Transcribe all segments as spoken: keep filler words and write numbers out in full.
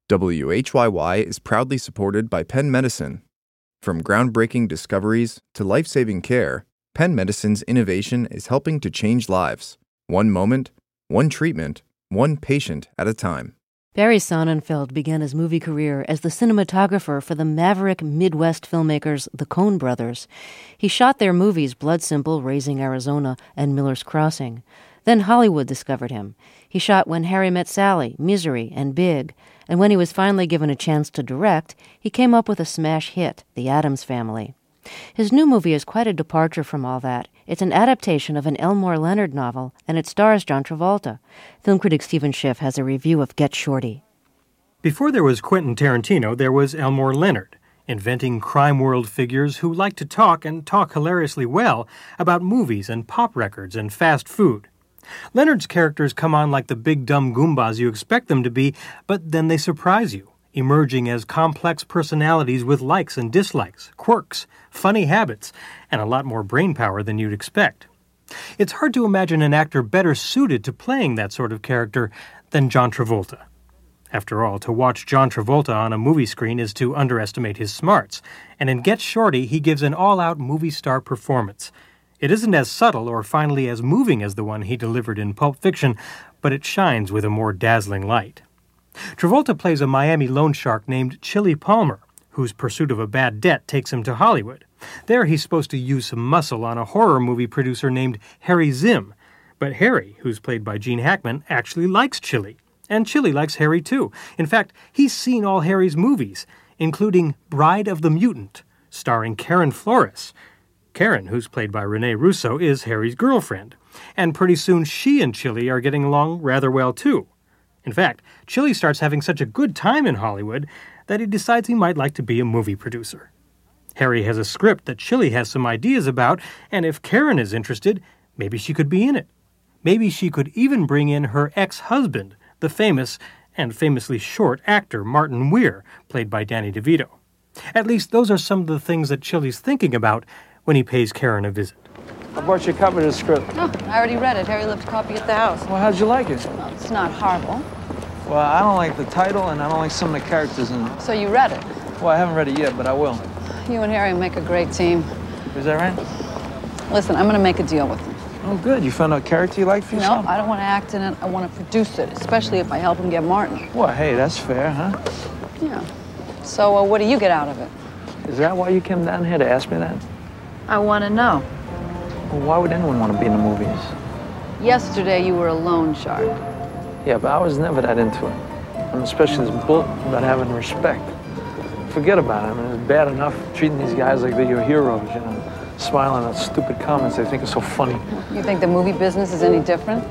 W H Y Y is proudly supported by Penn Medicine. From groundbreaking discoveries to life-saving care, Penn Medicine's innovation is helping to change lives, one moment, one treatment, one patient at a time. Barry Sonnenfeld began his movie career as the cinematographer for the maverick Midwest filmmakers the Coen Brothers. He shot their movies Blood Simple, Raising Arizona, and Miller's Crossing. Then Hollywood discovered him. He shot When Harry Met Sally, Misery, and Big. And when he was finally given a chance to direct, he came up with a smash hit, The Addams Family. His new movie is quite a departure from all that. It's an adaptation of an Elmore Leonard novel, and it stars John Travolta. Film critic Stephen Schiff has a review of Get Shorty. Before there was Quentin Tarantino, there was Elmore Leonard, inventing crime world figures who like to talk, and talk hilariously well, about movies and pop records and fast food. Leonard's characters come on like the big dumb Goombas you expect them to be, but then they surprise you, emerging as complex personalities with likes and dislikes, quirks, funny habits, and a lot more brainpower than you'd expect. It's hard to imagine an actor better suited to playing that sort of character than John Travolta. After all, to watch John Travolta on a movie screen is to underestimate his smarts, and in Get Shorty, he gives an all-out movie star performance. It isn't as subtle or finally as moving as the one he delivered in Pulp Fiction, but it shines with a more dazzling light. Travolta plays a Miami loan shark named Chili Palmer, whose pursuit of a bad debt takes him to Hollywood. There he's supposed to use some muscle on a horror movie producer named Harry Zim. But Harry, who's played by Gene Hackman, actually likes Chili. And Chili likes Harry too. In fact, he's seen all Harry's movies, including Bride of the Mutant, starring Karen Flores. Karen, who's played by Rene Russo, is Harry's girlfriend. And pretty soon she and Chili are getting along rather well too. In fact, Chili starts having such a good time in Hollywood that he decides he might like to be a movie producer. Harry has a script that Chili has some ideas about, and if Karen is interested, maybe she could be in it. Maybe she could even bring in her ex-husband, the famous and famously short actor Martin Weir, played by Danny DeVito. At least those are some of the things that Chili's thinking about when he pays Karen a visit. I brought you a copy of the script. Oh, I already read it. Harry left a copy at the house. Well, how'd you like it? Well, it's not horrible. Well, I don't like the title, and I don't like some of the characters in it. So you read it? Well, I haven't read it yet, but I will. You and Harry make a great team. Is that right? Listen, I'm going to make a deal with him. Oh, good. You found a character you like for yourself? No, I don't want to act in it. I want to produce it, especially if I help him get Martin. Well, hey, that's fair, huh? Yeah. So uh, what do you get out of it? Is that why you came down here to ask me that? I want to know. Well, why would anyone want to be in the movies? Yesterday you were a loan shark. Yeah, but I was never that into it. And especially this book about having respect. Forget about it. I mean, it's bad enough treating these guys like they're your heroes, you know, smiling at stupid comments they think are so funny. You think the movie business is any different?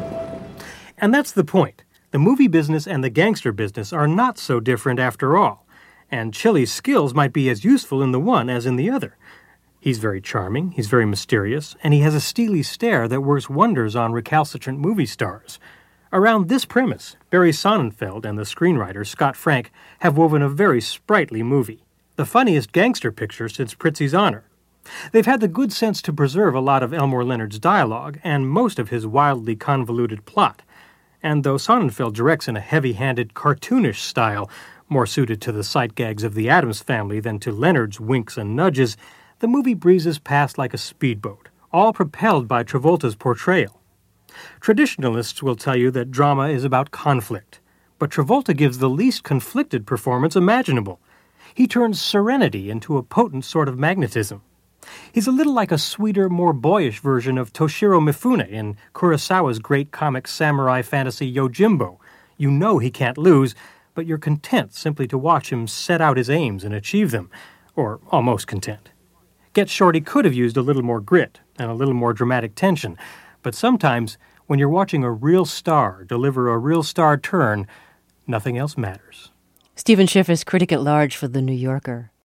And that's the point. The movie business and the gangster business are not so different after all. And Chili's skills might be as useful in the one as in the other. He's very charming, he's very mysterious, and he has a steely stare that works wonders on recalcitrant movie stars. Around this premise, Barry Sonnenfeld and the screenwriter Scott Frank have woven a very sprightly movie, the funniest gangster picture since Prizzi's Honor. They've had the good sense to preserve a lot of Elmore Leonard's dialogue and most of his wildly convoluted plot. And though Sonnenfeld directs in a heavy-handed, cartoonish style, more suited to the sight gags of the Addams Family than to Leonard's winks and nudges, the movie breezes past like a speedboat, all propelled by Travolta's portrayal. Traditionalists will tell you that drama is about conflict, but Travolta gives the least conflicted performance imaginable. He turns serenity into a potent sort of magnetism. He's a little like a sweeter, more boyish version of Toshiro Mifune in Kurosawa's great comic samurai fantasy Yojimbo. You know he can't lose, but you're content simply to watch him set out his aims and achieve them, or almost content. Get Shorty could have used a little more grit and a little more dramatic tension, but sometimes, when you're watching a real star deliver a real star turn, nothing else matters. Stephen Schiff is critic at large for The New Yorker.